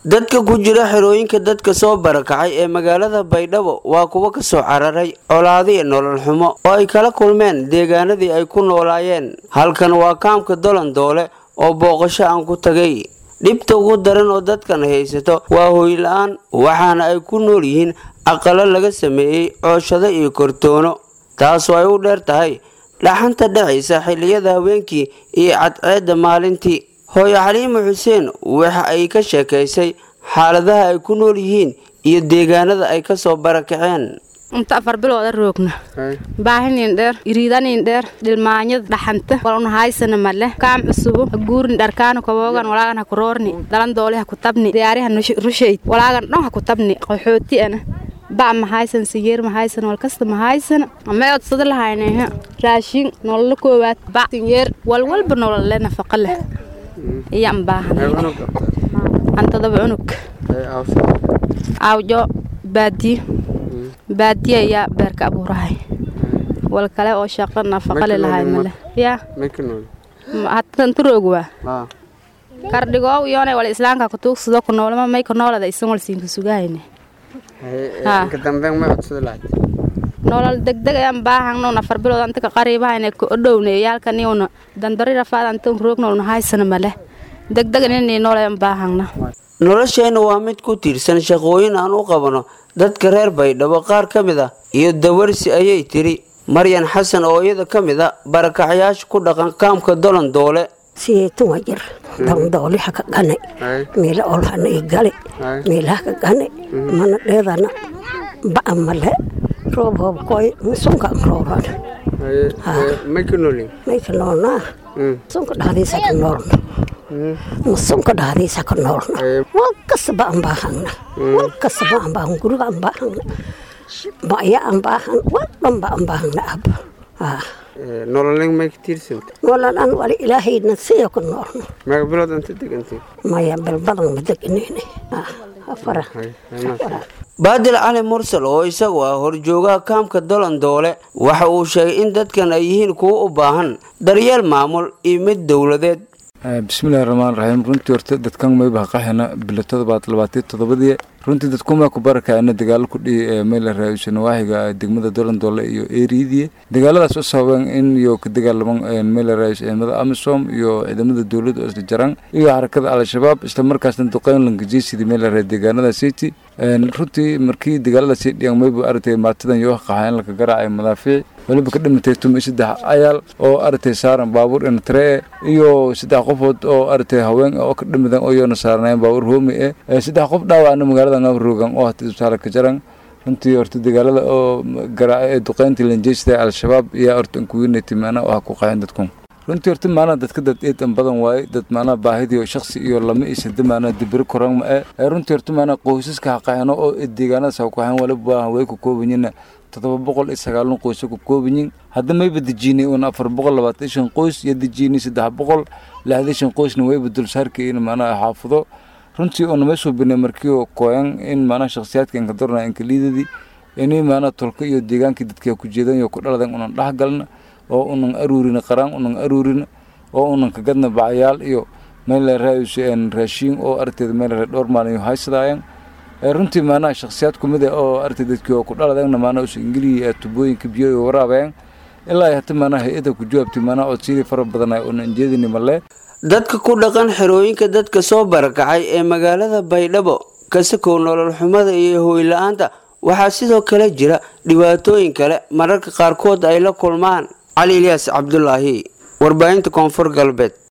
dadka ku jira xerooyinka dadka soo barakacay ee magaalada Baydhabo waa kuwa ka soo cararay colaado iyo nolol xumo oo ay kala kulmeen deegaanadii ay ku noolaayeen halkan waa kaamka Dolandoole oo booqasho aan ku tagay dhibta ugu daran oo dadkan haysato waa hooy la'aan waxaana ay ku nool yihiin aqalo laga sameeyay cooshado iyo kortoono taasoo ay u dheer tahay dhaxanta dhacaysa xilliyada haweenkii iyo cadceedda maalintii hooyo Xaliimo Xuseen waxa ay ka sheekaysay xaaladaha ay ku nool yihiin iyo deegaanada ay ka soo barakaceen inta afar bilood roogna baahin dheer iriidan dheer dilmaanyada dhaxanta walna haysana male kaam cusub guurin dharkaan ka woogan walaagan ku roorni Dolandoole ku tabni diyaarihan rusheey walaagan dhan ku tabni qaxooti ana ba ma haysan sigeer ma haysan wal kasta ma haysan ama ay sida lahaynaa raashin nolol koowaad ba sigeer walba nolol leh nafaqo leh iyam baahan anta daba unug awjo baadiya ya beerka abuurahay wal kale oo shaqo nafaqo leh lahayn male ya hatan turogwa kardhigo yoona wal islaamka ku tuugsado ku noolama may ku noolada isan wal siin ku sugayne ka dambeyn ma codsado lahayd nolol degdeg ayaan baahanno nafar bilood anta ka qariibahayna ku dhowneeyay halkan iyo dandari rafaad anta roogno haysan male degdeg inay nolol baahanna nolosheena waa mid ku tiirsan shaqooyin aan u qabano dadka reer Baydhabo qaar kamid ah iyo dawarsi ayay tiri Maryan Xasan oo iyada kamid ah barakacayaasha ku dhaqan kaamka Dolandoole siyeetu wajir Dolandoole ka ganay meel oo lahayn gali meelaha ka ganay mana dheedana ba amale roob hoob koy sunka roorad maykanoolna sunka dhaadaysa ka noolna sunka dhaadaysa ka noolna walkasba aan baahana guriga aan baahana baya aan baahan walba aan baahana ab nololin ma ktirsan nololan wali ilaahayna siyo ku noolna ma bilood anta degantay maya balbadan ma deganayna afara Baadil Ali Mursal oo isagu ah horjoogaha kaamka Dolandoole waxa uu sheegay in dadkan ay yihiin kuwa u baahan daryeel maamul iyo mid dawladeed bismillaahir rahmaanir rahiim runtii horta dadkan may baqaxana bilatada 27 runtii dadku ma ku barakayna dagaal ku dhii meel raayusan waahiga degmada Dolandoole iyo Eeridiye dagaaladaas oo sababay in iyo ka dagaalaman meel raayus ciidamada Amisom iyo ciidamada dawladda oo isla jaran iyo harakada al-shabaab isla markaasna duqeyn langajiisida meel raay deegaanada city runtii markii dagaalada si dhiyaan may buu artay maatadan iyo qaxaan la ka garaacay madaafiic waliba ka dhimatay 3 ayaal oo artay saaran baabuur in tray iyo 3 qofood oo artay haween oo ka dhimadan oo yoona saarnaan baabuur hoomi 3 qof dhaawacna magaalada Nabrugan oo hada isbitaal ka jaran runtii horta dagaalada oo garaacay duqeynta lanjeysday al-shabaab iyo hortan ku weynatay maana oo ku qaxaan dadku runtii horta maana dadka dad eedan badan waay dad maana baahidi oo shakhsi iyo lama isada maana dibir koran ma runtii horta maana qoysaska qaxano oo deegaanada soo qaxan waliba way ku koobanyiin 709 qoys ku koobanyiin hadda may badijinay oo 425 qoys iyo dijinay 360 qoysna way bedel saarkeen maana xaafado runtii oo nama soo binay markii kooyan in maana shakhsiyaadkan ka dornaa in kaliidadi inay maana tolka iyo deegaanka dadka ku jeedan iyo ku dhaladan una dhaxgalna oo unan aruurina qaraan unan aruurina oo unan ka gadna baayaal iyo meel raayusan raashin oo arteed meel dhowr maalin haysadayaan runtii maana shakhsiyaad kumid oo arteed dadka ku dhaladan maana oo Ingiriis tubooyinka biyo waraabeen ilaa ay hata maana hay'ada ku jawaabtay maana oo sidii fara badan ay unan jeedin male dadka ku dhaqan xerooyinka dadka soo barakacay ee magaalada Baydhabo ka soo nolol xumada iyo hooy la'aanta waxa sidoo kale jira dhibaatooyin kale mararka qaar kood ay la kulmaan Ali Ilyas Cabdullaahi warbaahinta Koonfur Galbeed